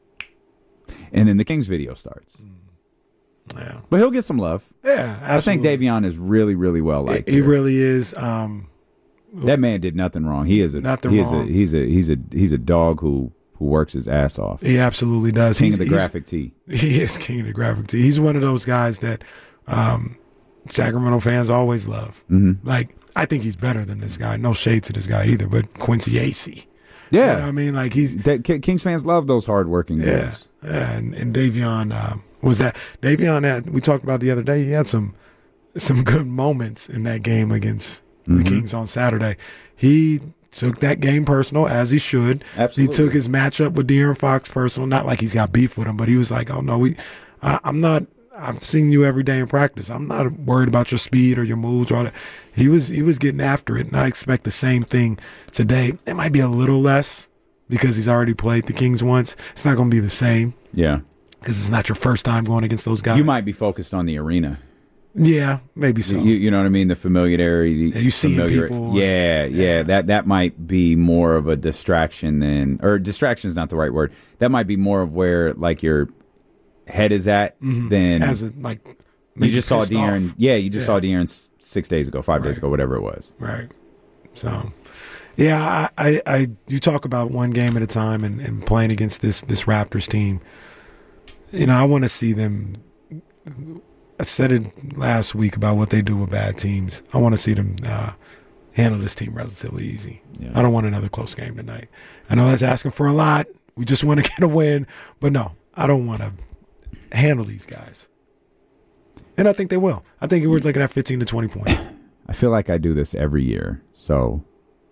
and then the Kings video starts. Mm. Yeah. But he'll get some love. Yeah, absolutely. I think Davion is really, really well liked. He here. really is. Um, that man did nothing wrong. He is a nothing he wrong. Is a, he's a he's a he's a dog who who works his ass off. He absolutely does. King he's, of the he's, graphic tee. He is king of the graphic tee. He's one of those guys that um, Sacramento fans always love. Mm-hmm. Like I think he's better than this guy. No shade to this guy either, but Quincy Acey. Yeah, you know what I mean, like he's that, Kings fans love those hardworking yeah, guys. Yeah, and, and Davion uh, was that. Davion had we talked about the other day. He had some some good moments in that game against mm-hmm. the Kings on Saturday. He took that game personal, as he should. Absolutely. He took his matchup with De'Aaron Fox personal. Not like he's got beef with him, but he was like, "Oh no, we, I, I'm not. I've seen you every day in practice. I'm not worried about your speed or your moves or all that." He was he was getting after it, and I expect the same thing today. It might be a little less because he's already played the Kings once. It's not going to be the same. Yeah, because it's not your first time going against those guys. You might be focused on the arena. Yeah, maybe so. You, you know what I mean? The familiarity. Yeah, you see people. Yeah, yeah, yeah. That that might be more of a distraction than, or distraction is not the right word. That might be more of where like your head is at mm-hmm. than as a like. You just saw De'Aaron. Off. Yeah, you just yeah. saw De'Aaron six days ago, five right. days ago, whatever it was. Right. So, yeah, I, I, I you talk about one game at a time and, and playing against this this Raptors team. You know, I want to see them. I said it last week about what they do with bad teams. I want to see them uh, handle this team relatively easy. Yeah. I don't want another close game tonight. I know that's asking for a lot. We just want to get a win, but no, I don't want to handle these guys. And I think they will. I think we're looking at fifteen to twenty points. I feel like I do this every year, so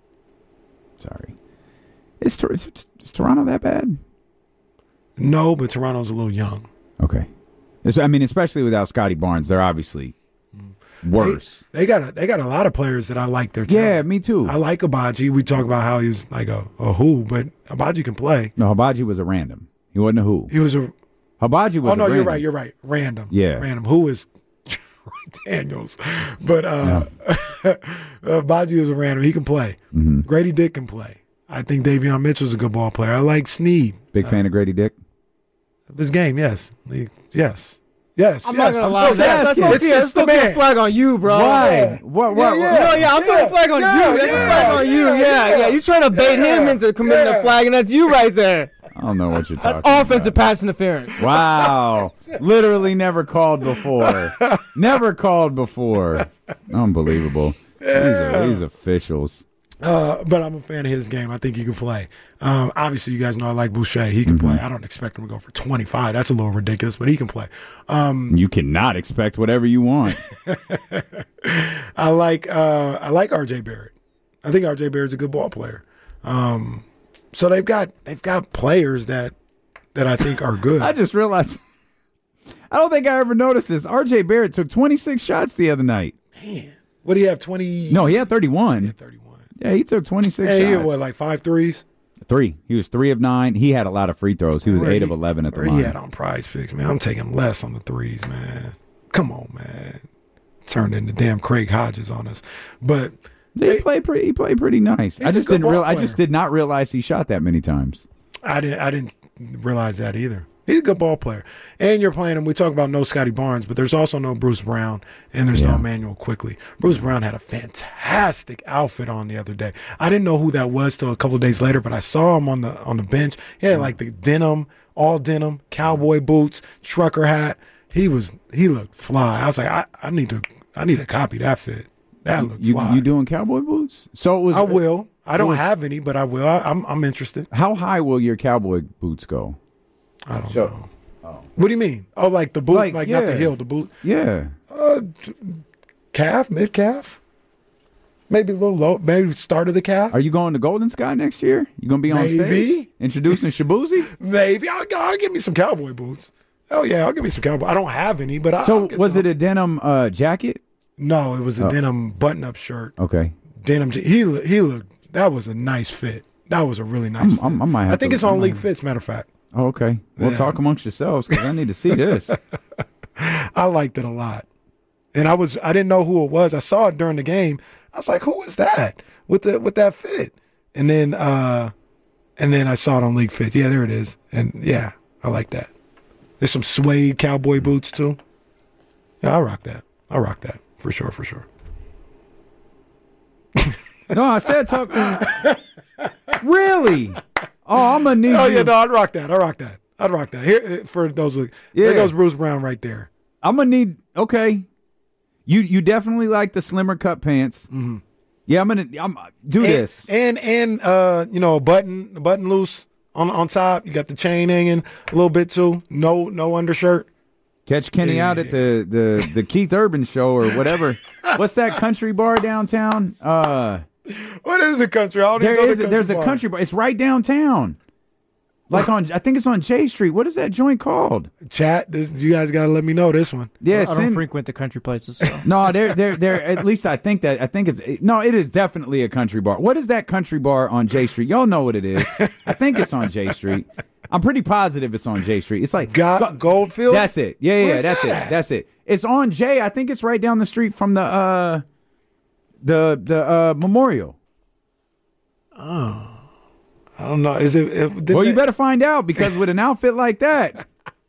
sorry. Is, is, is Toronto that bad? No, but Toronto's a little young. Okay. It's, I mean, especially without Scotty Barnes, they're obviously worse. They, they got a, they got a lot of players that I like their talent. Yeah, me too. I like Abaji. We talk about how he's like a, a who, but Abaji can play. No, Abaji was a random. He wasn't a who. He was a Habaji was Oh, no, a you're random. right. You're right. Random. Yeah. Random. Who is Daniels? But uh, yeah. uh, Baji is a random. He can play. Mm-hmm. Grady Dick can play. I think Davion Mitchell's a good ball player. I like Sneed. Big uh, fan of Grady Dick? This game, yes. He, yes. Yes. I'm yes. not gonna I'm lie. so That's, that's, it's, no, it's, that's it's still the putting a man. flag on you, bro. Why? Yeah. What? What? Yeah, what? No, yeah, I'm putting a flag on yeah, you. That's yeah, a flag on you. yeah, Yeah, yeah. yeah. You're trying to bait Yeah. him into committing Yeah. a flag, and that's you right there. I don't know what you're That's talking offensive about. pass interference. Wow. Literally never called before. Never called before. Unbelievable. These, are, these officials. Uh, but I'm a fan of his game. I think he can play. Um, obviously, you guys know I like Boucher. He can Mm-hmm. play. I don't expect him to go for twenty-five. That's a little ridiculous, but he can play. Um, You cannot expect whatever you want. I like uh, I like R J Barrett. I think R J Barrett's a good ball player. Um, so they've got they've got players that that I think are good. I just realized. I don't think I ever noticed this. R J Barrett took twenty-six shots the other night. Man, what do you have? Twenty? No, he had thirty-one. He had thirty-one. Yeah, he took twenty-six Hey, he shots. had what, like five threes? Three. He was three of nine. He had a lot of free throws. He was Where eight he- of eleven at the where line. he had on Prize Picks, man. I'm taking less on the threes, man. Come on, man. Turned into damn Craig Hodges on us. But They, he played pretty. He played pretty nice. I just didn't real. I just player. did not realize he shot that many times. I didn't. I didn't realize that either. He's a good ball player. And you're playing him. We talk about no Scotty Barnes, but there's also no Bruce Brown, and there's Yeah. no Emmanuel Quickly. Bruce Brown had a fantastic outfit on the other day. I didn't know who that was till a couple of days later, but I saw him on the on the bench. He had like the denim, all denim, cowboy boots, trucker hat. He was he looked fly. I was like, I, I need to I need to copy that fit. That looked You fly. you doing cowboy boots? So it was. I will. I don't was- have any, but I will. I, I'm I'm interested. How high will your cowboy boots go? I don't So- know. What do you mean? Oh, like the boot, Like, like, not the yeah. heel, the boot. Yeah. Uh, t- calf, mid calf, maybe a little low, maybe start of the calf. Are you going to Golden Sky next year? You gonna be on Maybe. stage introducing Shabuzi? Maybe I'll, I'll give me some cowboy boots. Oh yeah, I'll give me some cowboy. I don't have any, but I, So I'll get was some. it a denim uh, jacket? No, it was a Oh. denim button-up shirt. Okay. Denim. je- He look- he looked. That was a nice fit. That was a really nice. I'm- fit. I'm- I might have I think to- it's I on might League have- Fits. Matter of fact, Oh, okay. Well, Yeah. talk amongst yourselves because I need to see this. I liked it a lot. And I was I didn't know who it was. I saw it during the game. I was like, who is that with the with that fit? And then uh and then I saw it on League Fits. Yeah, there it is. And yeah, I like that. There's some suede cowboy boots too. Yeah, I rock that. I rock that. For sure, for sure. No, I said talk. Really? Oh, I'm gonna need Oh you. yeah, no, I'd rock that. I rock that. I'd rock that. Here for those yeah. Yeah. There goes Bruce Brown right there. I'm gonna need. Okay. You you definitely like the slimmer cut pants. Mm-hmm. Yeah, I'm gonna. I'm do and, this. And and uh, you know, a button a button loose on on top. You got the chain hanging a little bit too. No no undershirt. Catch Kenny Yeah. out at the, the, the Keith Urban show or whatever. What's that country bar downtown? Uh, What is the country? I don't there even know is the a, there's bar. a country bar. It's right downtown. Like on, I think it's on J Street. What is that joint called? Chat. This, you guys gotta let me know this one. Yeah, I don't send- frequent the country places. So. No, they're they're they're at least I think that I think it's no, it is definitely a country bar. What is that country bar on J Street? Y'all know what it is. I think it's on J Street. I'm pretty positive it's on J Street. It's like Got Goldfield. That's it. Yeah, yeah, Where's that's that it. at? That's it. It's on J. I think it's right down the street from the uh the the uh memorial. I don't know. Is it? it did Well, you they- better find out because with an outfit like that,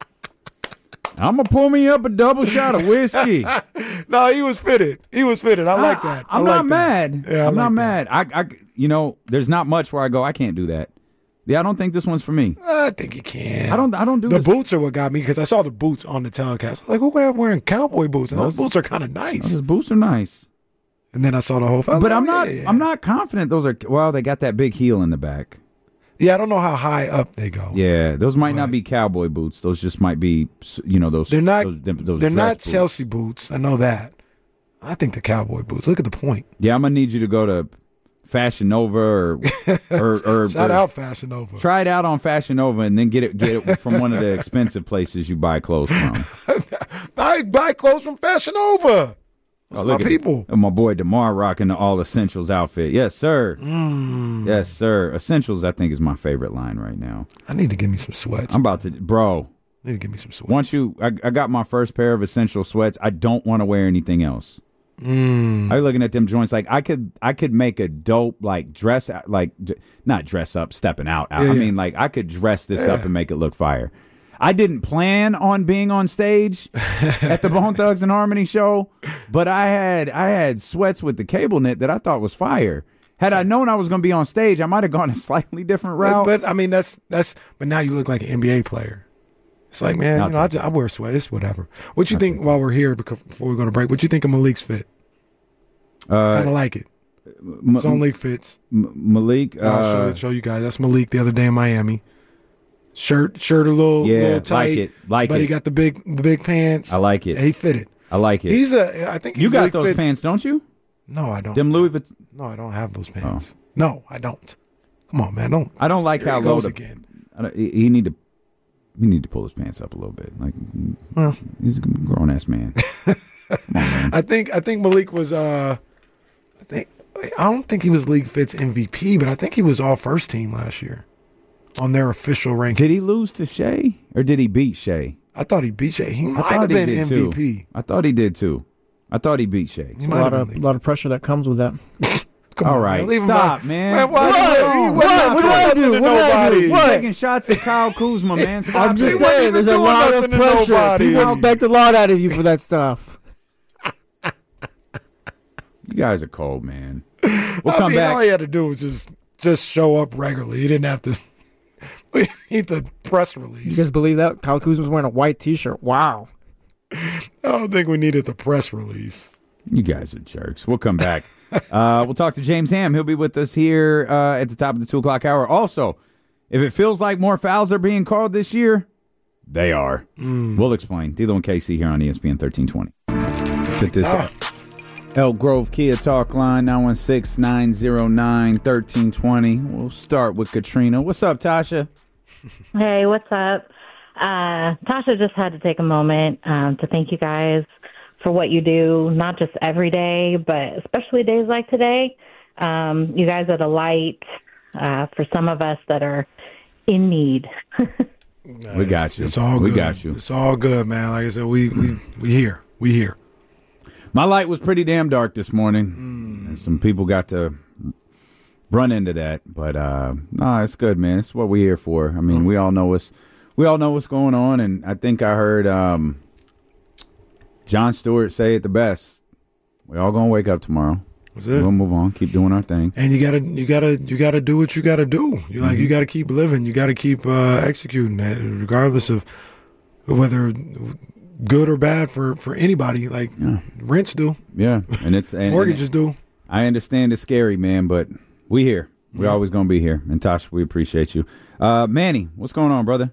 I'm gonna pull me up a double shot of whiskey. No, he was fitted. He was fitted. I like that. I I'm like not that. mad. Yeah, I I'm not like mad. I, I, you know, there's not much where I go. I can't do that. Yeah, I don't think this one's for me. I think you can. I don't. I don't do The this. boots are what got me because I saw the boots on the telecast. I was like, who are wearing cowboy boots? And those, Those- boots are kind of nice. Those boots are nice, And then I saw the whole. I was but like, I'm oh, not. yeah, yeah. I'm not confident. Those are. Well, they got that big heel in the back. Yeah, I don't know how high up they go. Yeah, those might not Right. be cowboy boots. Those just might be. You know, those. They're not. Those, those they're dress not boots. Chelsea boots. I know that. I think the cowboy boots. Look at the point. Yeah, I'm gonna need you to go to Fashion Nova or or, or, Shout or out Fashion Nova. try it out on Fashion Nova and then get it get it from one of the expensive places you buy clothes from. I buy clothes from Fashion Nova. Oh, my look at people. it. My boy DeMar rocking the All Essentials outfit. Yes, sir. Mm. Yes, sir. Essentials, I think, is my favorite line right now. I need to give me some sweats. I'm about to, bro. I need to give me some sweats. Once you, I, I got my first pair of Essential sweats. I don't want to wear anything else. Mm. I'm looking at them joints like I could, I could make a dope like dress, like d- not dress up, stepping out. Yeah, I yeah. mean, like I could dress this up and make it look fire. I didn't plan on being on stage at the Bone Thugs and Harmony show, but I had I had sweats with the cable knit that I thought was fire. Had I known I was going to be on stage, I might have gone a slightly different route. But, but I mean, that's that's. But now you look like an N B A player. It's like, man, I'll you know, I, take just, I wear sweats, whatever. What you think while we're here, because, before we go to break? What you think of Malik's fit? uh, Kind of like it. M- It's on League Fits. M- Malik, I'll show, uh, show you guys. That's Malik the other day in Miami. Shirt, shirt a little, Yeah, little like tight. it, like but he it. got the big, the big pants. I like it. Yeah, he fitted. I like it. He's a. I think he's you got League those Fits. pants, don't you? No, I don't. Them Louis Vuitton. No, I don't have those pants. No, I don't. Come on, man. Don't. I don't like Here how he low goes the, again. I don't, he, he need to he need to pull his pants up a little bit. Like Well, he's a grown ass man. Come on, man. I think I think Malik was. uh I think I don't think he was League Fits M V P, but I think he was all first team last year on their official ranking. Did he lose to Shea or did he beat Shea? I thought he beat Shea. He I might have thought he been did M V P. too. I thought he did too. I thought he beat Shea. He A might lot have of been. lot of pressure that comes with that. Come All on, right, man. Leave stop, him man. man why What? did What? he, What? what, What did I do? What did I do? You're What? taking shots at Kyle Kuzma, man. Stop I'm just it. wasn't saying, even there's a doing lot of nothing to pressure. nobody. People How- expect a lot out of you for that stuff. You guys are cold, man. We'll I come mean, back. all he had to do was just just show up regularly. He didn't have to need the press release. You guys believe that? Kyle Kuzma's wearing a white T-shirt. Wow. I don't think we needed the press release. You guys are jerks. We'll come back. uh, we'll talk to James Ham. He'll be with us here uh, at the top of the two o'clock hour. Also, if it feels like more fouls are being called this year, they are. Mm. We'll explain. D'Lo and K C here on E S P N thirteen twenty. Sit this Ah. up. Elk Grove Kia Talk Line, nine one six, nine zero nine, one three two zero. We'll start with Katrina. What's up, Tasha? Hey, what's up? Uh, Tasha just had to take a moment um, to thank you guys for what you do, not just every day, but especially days like today. Um, you guys are the light uh, for some of us that are in need. We got you. It's all we good. got you. It's all good, man. Like I said, we we we here. We here. My light was pretty damn dark this morning. Mm. And some people got to run into that, but uh, no, it's good, man. It's what we're here for. I mean, we all know what's we all know what's going on, and I think I heard um, Jon Stewart say it the best. We all gonna wake up tomorrow. That's it. We'll move on, keep doing our thing, and you gotta you gotta you gotta do what you gotta do. You like mm-hmm. you gotta keep living. You gotta keep uh, executing that, regardless of whether good or bad for, for anybody. Like yeah. rents do, yeah, and it's and, mortgages and do. I understand it's scary, man, but we here. We're yeah. always gonna be here. And Tosh, we appreciate you. Uh, Manny, what's going on, brother?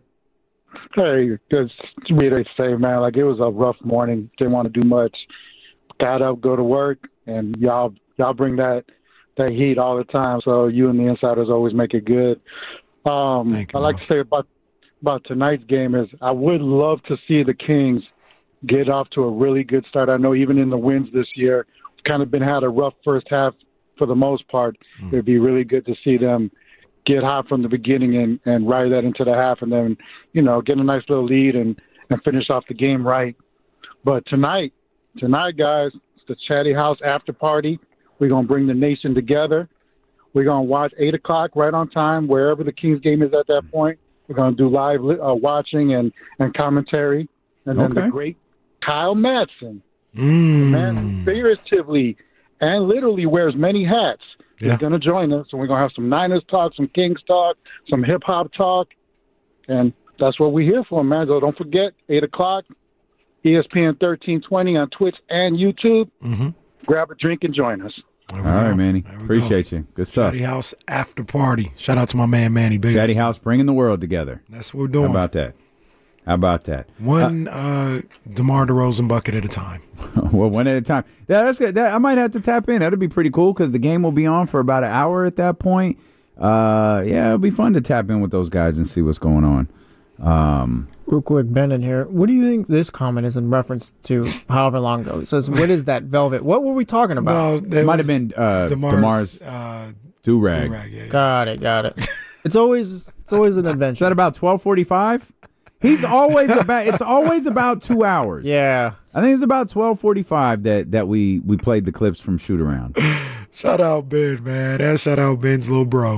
Hey, just to me to say, man, like it was a rough morning. Didn't want to do much. Got up, go to work, and y'all y'all bring that that heat all the time. So you and the insiders always make it good. Um, Thank you, I like bro. to say about about tonight's game is I would love to see the Kings get off to a really good start. I know even in the wins this year, kind of been had a rough first half for the most part. Mm. It'd be really good to see them get hot from the beginning and, and ride that into the half and then, you know, get a nice little lead and, and finish off the game right. But tonight, tonight, guys, it's the Chatty House after party. We're going to bring the nation together. We're going to watch eight o'clock right on time, wherever the Kings game is at that point. We're going to do live uh, watching and, and commentary. And then okay. the great Kyle Madsen, mm. the man who figuratively and literally wears many hats, yeah. is going to join us. And we're going to have some Niners talk, some Kings talk, some hip-hop talk. And that's what we're here for, man. So don't forget, eight o'clock, E S P N thirteen twenty on Twitch and YouTube. Mm-hmm. Grab a drink and join us. All right, Manny. Appreciate go. you. Good stuff. Chatty House after party. Shout out to my man, Manny. Big Chatty House bringing the world together. That's what we're doing. How about that? How about that? One uh, uh, DeMar DeRozan bucket at a time. Well, one at a time. Yeah, that's good. That, I might have to tap in. That'd be pretty cool because the game will be on for about an hour at that point. Uh, yeah, it'll be fun to tap in with those guys and see what's going on. Um, Real quick, Ben in here. What do you think this comment is in reference to however long ago? It says, what is that velvet? What were we talking about? No, it might have been uh, DeMar's, DeMar's uh, do-rag. do-rag yeah, yeah. Got it, got it. It's always it's always an adventure. Is that about twelve forty-five? He's always about. It's always about two hours. Yeah, I think it's about twelve forty-five that that we we played the clips from Shoot Around. Shout out Ben, man. That shout out Ben's little bro.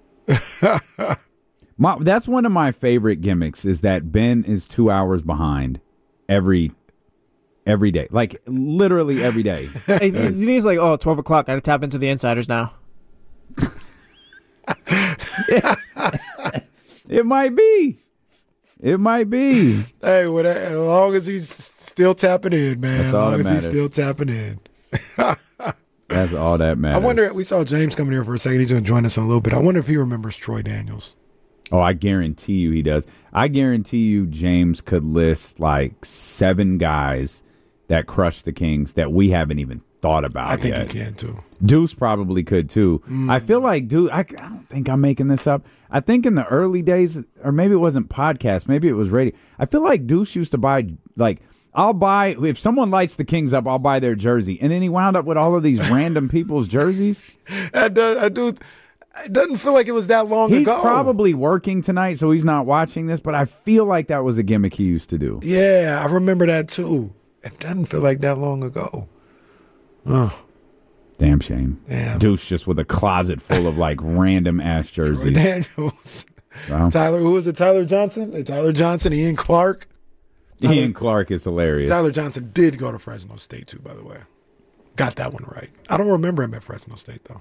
my, that's one of my favorite gimmicks is that Ben is two hours behind every every day, like literally every day. Hey, you think it's like, oh, twelve o'clock. I got to tap into the insiders now. It might be. It might be. Hey, well, that, as long as he's still tapping in, man. That's as all long that as matters. he's still tapping in. That's all that matters. I wonder, we saw James coming here for a second. He's going to join us in a little bit. I wonder if he remembers Troy Daniels. Oh, I guarantee you he does. I guarantee you James could list like seven guys that crushed the Kings that we haven't even thought about I think yet. he can, too. Deuce probably could, too. Mm. I feel like Deuce, I, I don't think I'm making this up. I think in the early days, or maybe it wasn't podcast, maybe it was radio. I feel like Deuce used to buy, like, I'll buy, if someone lights the Kings up, I'll buy their jersey. And then he wound up with all of these random people's jerseys. I do, I do. It doesn't feel like it was that long he's ago. He's probably working tonight, so he's not watching this, but I feel like that was a gimmick he used to do. Yeah, I remember that, too. It doesn't feel like that long ago. Oh. Damn shame. Damn. Deuce just with a closet full of like random ass jerseys. Troy Daniels. Wow. Tyler, who was it? Tyler Johnson? Tyler Johnson, Ian Clark. Tyler, Ian Clark is hilarious. Tyler Johnson did go to Fresno State too, by the way. Got that one right. I don't remember him at Fresno State though.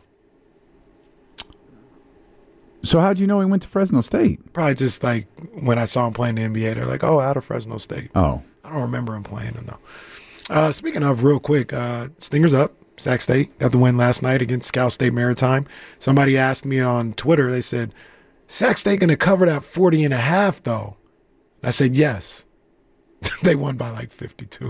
So how'd you know he went to Fresno State? Probably just like when I saw him playing the N B A, they're like, oh, out of Fresno State. Oh. I don't remember him playing or no. Uh, speaking of, real quick, uh, Stingers up. Sac State got the win last night against Cal State Maritime. Somebody asked me on Twitter, they said, Sac State going to cover that forty and a half though? I said, yes. They won by like fifty-two.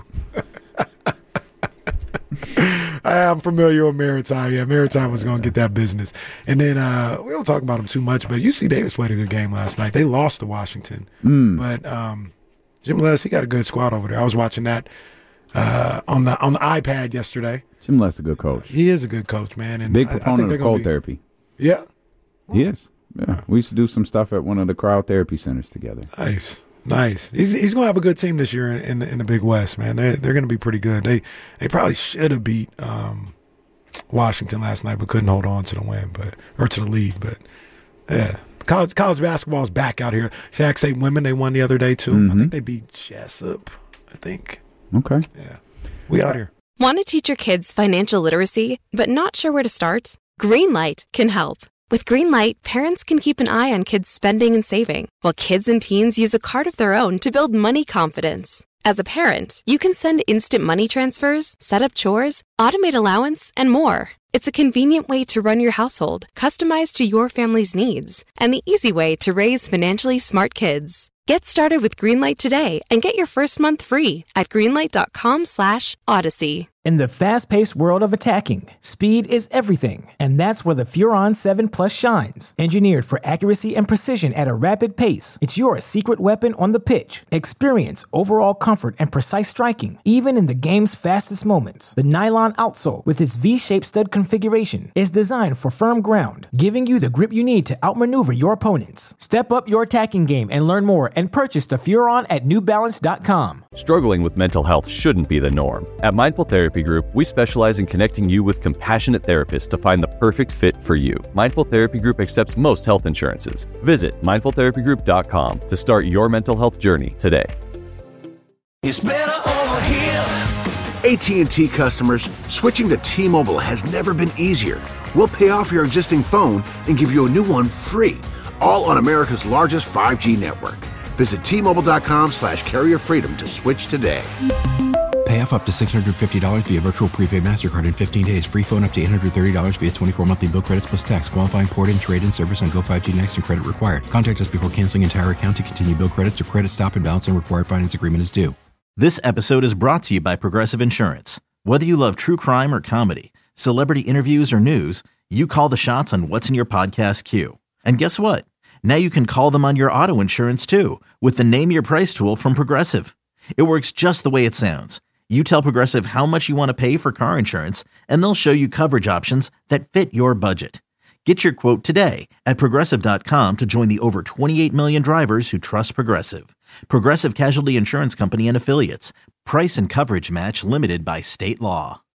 I'm familiar with Maritime. Yeah, Maritime was going to get that business. And then uh, we don't talk about them too much, but U C Davis played a good game last night. They lost to Washington. Mm. But um, Jim Les, he got a good squad over there. I was watching that uh, on the on the iPad yesterday. Jim Les is a good coach. He is a good coach, man. And Big I, proponent I of cold be, therapy. Yeah. He is. Yeah. We used to do some stuff at one of the crowd therapy centers together. Nice. Nice. He's he's going to have a good team this year in, in, the, in the Big West, man. They're, they're going to be pretty good. They they probably should have beat um, Washington last night, but couldn't hold on to the win, but or to the lead. But, yeah. College, college basketball is back out here. Sac State women, they won the other day, too. Mm-hmm. I think they beat Jessup, I think. Okay. Yeah. We out here. Want to teach your kids financial literacy, but not sure where to start? Greenlight can help. With Greenlight, parents can keep an eye on kids' spending and saving, while kids and teens use a card of their own to build money confidence. As a parent, you can send instant money transfers, set up chores, automate allowance, and more. It's a convenient way to run your household, customized to your family's needs, and the easy way to raise financially smart kids. Get started with Greenlight today and get your first month free at greenlight.com slash Odyssey. In the fast-paced world of attacking, speed is everything, and that's where the Furon seven Plus shines. Engineered for accuracy and precision at a rapid pace, it's your secret weapon on the pitch. Experience overall comfort and precise striking, even in the game's fastest moments. The nylon outsole, with its V-shaped stud configuration, is designed for firm ground, giving you the grip you need to outmaneuver your opponents. Step up your attacking game and learn more and purchase the Furon at new balance dot com. Struggling with mental health shouldn't be the norm. At Mindful Therapy Group, we specialize in connecting you with compassionate therapists to find the perfect fit for you. Mindful Therapy Group accepts most health insurances. Visit mindful therapy group dot com to start your mental health journey today. It's better over here. A T and T customers, switching to T-Mobile has never been easier. We'll pay off your existing phone and give you a new one free, all on America's largest five G network. Visit T Mobile dot com slash carrier freedom to switch today. Pay off up to six hundred fifty dollars via virtual prepaid MasterCard in fifteen days. Free phone up to eight hundred thirty dollars via twenty-four monthly bill credits plus tax. Qualifying port-in, trade-in service on Go five G Next and credit required. Contact us before canceling entire account to continue bill credits or credit stop and balance and required finance agreement is due. This episode is brought to you by Progressive Insurance. Whether you love true crime or comedy, celebrity interviews or news, you call the shots on what's in your podcast queue. And guess what? Now you can call them on your auto insurance too with the Name Your Price tool from Progressive. It works just the way it sounds. You tell Progressive how much you want to pay for car insurance, and they'll show you coverage options that fit your budget. Get your quote today at progressive dot com to join the over twenty-eight million drivers who trust Progressive. Progressive Casualty Insurance Company and Affiliates. Price and coverage match limited by state law.